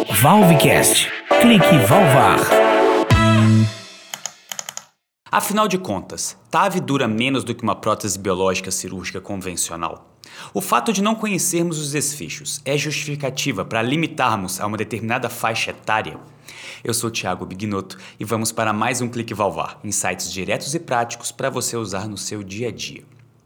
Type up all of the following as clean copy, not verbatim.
Valvecast. Clique Valvar. Afinal de contas, TAV dura menos do que uma prótese biológica cirúrgica convencional? O fato de não conhecermos os desfechos é justificativa para limitarmos a uma determinada faixa etária? Eu sou Thiago Bignotto e vamos para mais um Clique Valvar, insights diretos e práticos para você usar no seu dia a dia.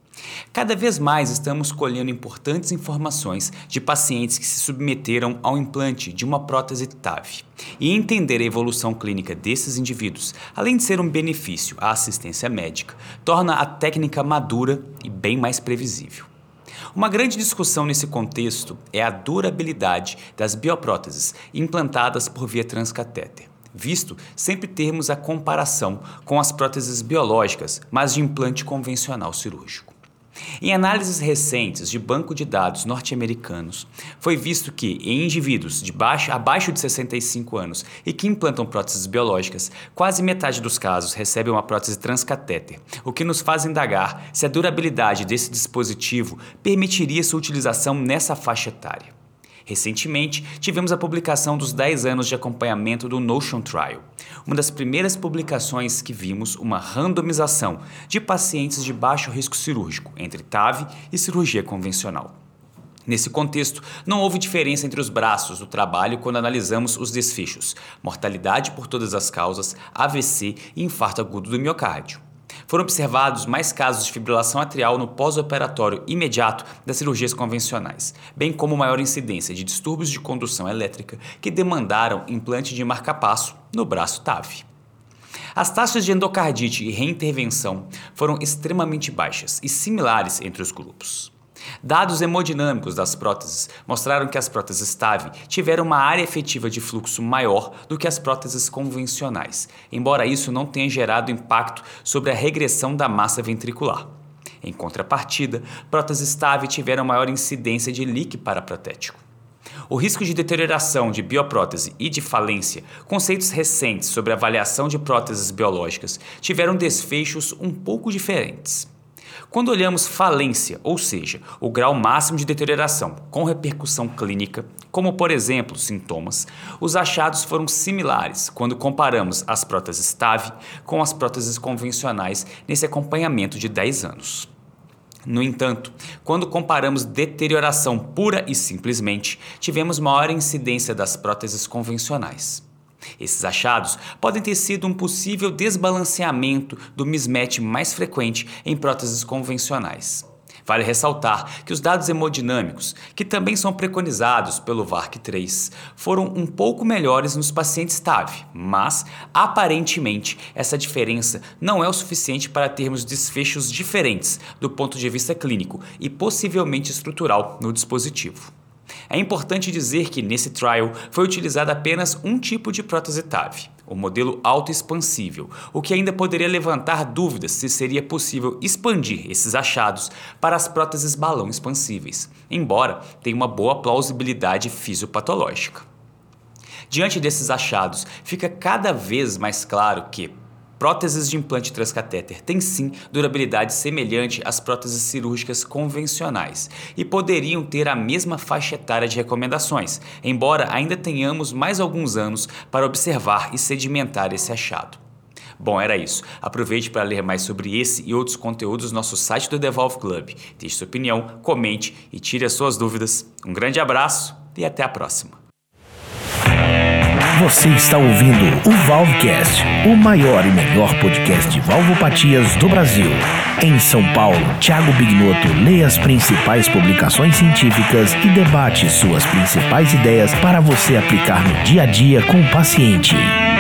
Cada vez mais estamos colhendo importantes informações de pacientes que se submeteram ao implante de uma prótese TAV. E entender a evolução clínica desses indivíduos, além de ser um benefício à assistência médica, torna a técnica madura e bem mais previsível. Uma grande discussão nesse contexto é a durabilidade das biopróteses implantadas por via transcatéter, visto sempre termos a comparação com as próteses biológicas, mas de implante convencional cirúrgico. Em análises recentes de banco de dados norte-americanos, foi visto que em indivíduos abaixo de 65 anos e que implantam próteses biológicas, quase metade dos casos recebem uma prótese transcatéter, o que nos faz indagar se a durabilidade desse dispositivo permitiria sua utilização nessa faixa etária. Recentemente, tivemos a publicação dos 10 anos de acompanhamento do Notion Trial, uma das primeiras publicações que vimos uma randomização de pacientes de baixo risco cirúrgico entre TAV e cirurgia convencional. Nesse contexto, não houve diferença entre os braços do trabalho quando analisamos os desfechos, mortalidade por todas as causas, AVC e infarto agudo do miocárdio. Foram observados mais casos de fibrilação atrial no pós-operatório imediato das cirurgias convencionais, bem como maior incidência de distúrbios de condução elétrica que demandaram implante de marcapasso no braço TAV. As taxas de endocardite e reintervenção foram extremamente baixas e similares entre os grupos. Dados hemodinâmicos das próteses mostraram que as próteses TAV tiveram uma área efetiva de fluxo maior do que as próteses convencionais, embora isso não tenha gerado impacto sobre a regressão da massa ventricular. Em contrapartida, próteses TAV tiveram maior incidência de leak paraprotético. O risco de deterioração de bioprótese e de falência, conceitos recentes sobre avaliação de próteses biológicas, tiveram desfechos um pouco diferentes. Quando olhamos falência, ou seja, o grau máximo de deterioração com repercussão clínica, como por exemplo sintomas, os achados foram similares quando comparamos as próteses TAV com as próteses convencionais nesse acompanhamento de 10 anos. No entanto, quando comparamos deterioração pura e simplesmente, tivemos maior incidência das próteses convencionais. Esses achados podem ter sido um possível desbalanceamento do mismatch mais frequente em próteses convencionais. Vale ressaltar que os dados hemodinâmicos, que também são preconizados pelo VARC-3, foram um pouco melhores nos pacientes TAV, mas, aparentemente, essa diferença não é o suficiente para termos desfechos diferentes do ponto de vista clínico e possivelmente estrutural no dispositivo. É importante dizer que nesse trial foi utilizado apenas um tipo de prótese TAV, o modelo autoexpansível, o que ainda poderia levantar dúvidas se seria possível expandir esses achados para as próteses balão expansíveis, embora tenha uma boa plausibilidade fisiopatológica. Diante desses achados, fica cada vez mais claro que próteses de implante transcatéter têm sim durabilidade semelhante às próteses cirúrgicas convencionais e poderiam ter a mesma faixa etária de recomendações, embora ainda tenhamos mais alguns anos para observar e sedimentar esse achado. Bom, era isso. Aproveite para ler mais sobre esse e outros conteúdos no nosso site do The Valve Club. Deixe sua opinião, comente e tire as suas dúvidas. Um grande abraço e até a próxima. Você está ouvindo o Valvecast, o maior e melhor podcast de valvopatias do Brasil. Em São Paulo, Thiago Bignotto lê as principais publicações científicas e debate suas principais ideias para você aplicar no dia a dia com o paciente.